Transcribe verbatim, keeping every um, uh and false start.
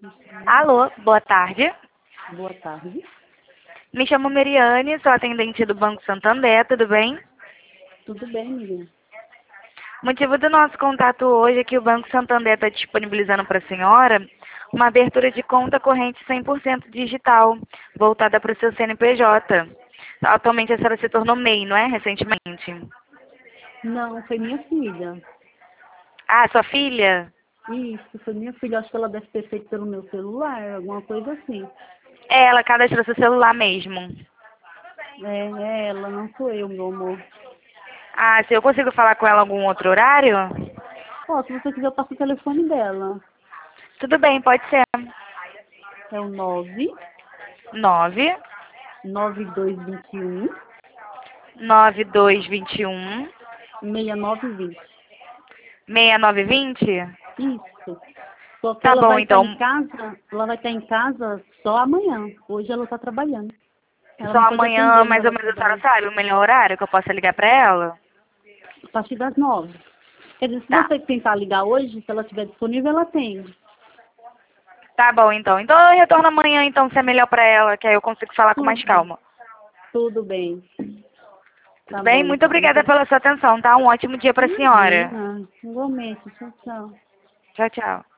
Alô, boa tarde. Boa tarde. Me chamo Meriane, sou atendente do Banco Santander, tudo bem? Tudo bem, menina? O motivo do nosso contato hoje é que o Banco Santander está disponibilizando para a senhora uma abertura de conta corrente cem por cento digital, voltada para o seu C N P J. Atualmente a senhora se tornou M E I, não é? Recentemente. Não, foi minha filha. Ah, sua filha? Isso, foi minha filha. Acho que ela deve ter feito pelo meu celular, alguma coisa assim. É, ela cadastrou seu celular mesmo. É, é ela, não sou eu, meu amor. Ah, se eu consigo falar com ela em algum outro horário? Ó, se você quiser, eu passo o telefone dela. Tudo bem, pode ser. É o nove Nove nove dois dois um nove dois dois um seis nove dois zero. seis nove dois zero. Isso. Só que Tá ela bom, vai estar então. em casa, ela vai estar em casa só amanhã. Hoje ela está trabalhando. Ela Só não pode amanhã, atender no mais ou horário de menos, a senhora trabalho. sabe o melhor horário que eu possa ligar pra ela? A partir das nove. Quer dizer, se Tá. você tentar ligar hoje, se ela estiver disponível, ela atende. Tá bom, então. Então eu retorno amanhã, então, se é melhor pra ela, que aí eu consigo falar com mais Tudo, calma. tudo bem. Tudo Tá bem? bom, Muito então. obrigada Muito... pela sua atenção, tá? Um ótimo dia pra senhora. Imagina. Igualmente. Tchau, tchau. Tchau, tchau.